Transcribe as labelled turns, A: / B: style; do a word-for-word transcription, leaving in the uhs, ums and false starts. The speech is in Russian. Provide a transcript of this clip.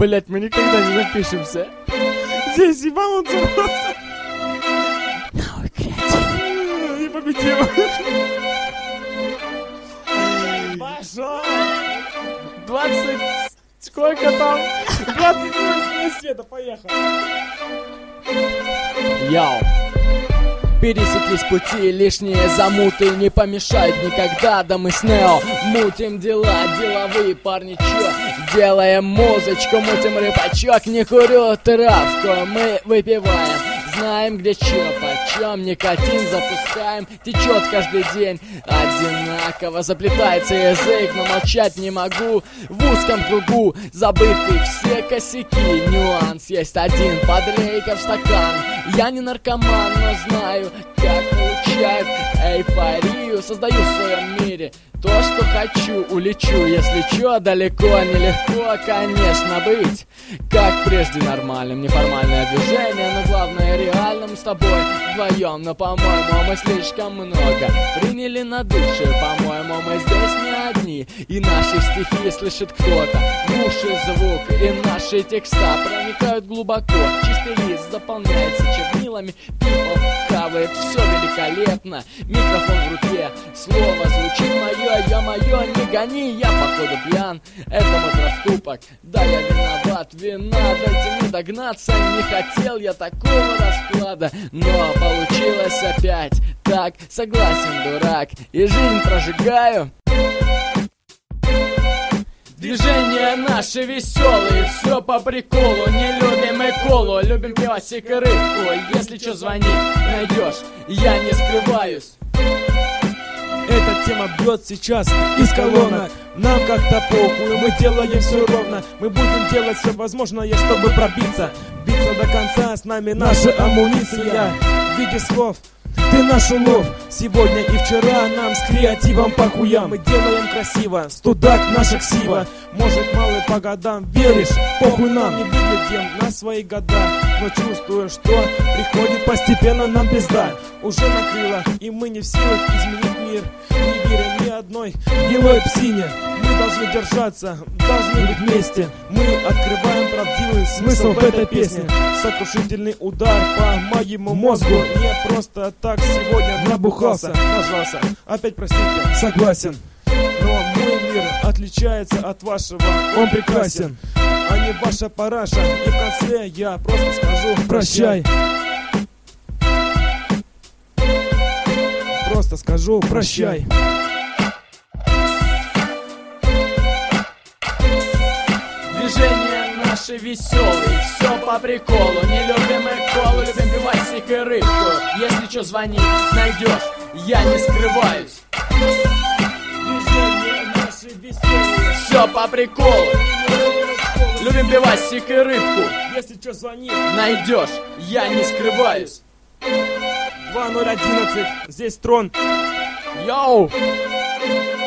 A: Блять, мы никогда не напишемся. Здесь ебануться просто.
B: Новый креатив.
A: Не победим. Пошел. двадцать... Сколько там? двадцать минут света, поехали.
B: Йоу. Пересеклись пути, лишние замуты не помешают никогда. Да мы с Нео мутим дела, деловые парни, чё? Делаем музычку, мутим рыбачок. Не курю травку, мы выпиваем. Знаем, где чё, почем, никотин запускаем. Течет каждый день одинаково. Заплетается язык, но молчать не могу. В узком кругу забыты все косяки. Нюанс есть один, подлейка в стакан. Я не наркоман, но знаю, как получать эйфорию. Создаю в своем мире то, что хочу, улечу. Если чё, далеко, нелегко, конечно, быть как прежде нормальным. Неформальное движение, но главное реально. Мы с тобой вдвоем, но, по-моему, мы слишком много приняли на душе. По-моему, мы здесь не одни, и наши стихи слышит кто-то. В уши звук, и наши текста проникают глубоко. Чистый лист заполняется чернилами, people хавает, все великолепно. Микрофон в руке, слово звучит мое. Я мое, не гони, я походу пьян. Это мой проступок, да, я виноват. Вина, дайте мне догнаться. Не хотел я такого расклада, но получилось опять так. Согласен, дурак, и жизнь прожигаю. Движения наши веселые, все по приколу. Не любим и колу, любим пивасик и рыбку. Если что, звони, найдешь, я не скрываюсь.
A: Эта тема бьет сейчас из колонок. Нам как-то похуй, мы делаем все ровно. Мы будем делать все возможное, чтобы пробиться. Биться до конца, с нами наша амуниция в виде слов. Ты наш улов, сегодня и вчера нам с креативом по хуям. Мы делаем красиво, студак наша ксива. Может, малый по годам, веришь, похуй нам. Не выглядим на свои года, но чувствую, что приходит постепенно нам пизда. Уже накрыло, и мы не в силах изменить мир. Не веря ни одной гнилой псине. Мы должны держаться, должны быть вместе. Мы открываем правдивый смысл в этой песне. Сокрушительный удар по моему мозгу. Не просто так сегодня набухался, нажался. Опять простите, согласен. Но мой мир отличается от вашего, он прекрасен, а не ваша параша. И в конце я просто скажу прощай. Просто скажу прощай.
B: Движения наши веселые, все по приколу. Не любим и колу, любим пивасик и рыбку. Если что, звони, найдешь, я не скрываюсь.
A: Движения наши веселые,
B: Все по приколу. Любим пивасик и рыбку.
A: если что, звони.
B: Найдешь, я не скрываюсь.
A: два ноль одиннадцать, здесь Трон.
B: Йоу!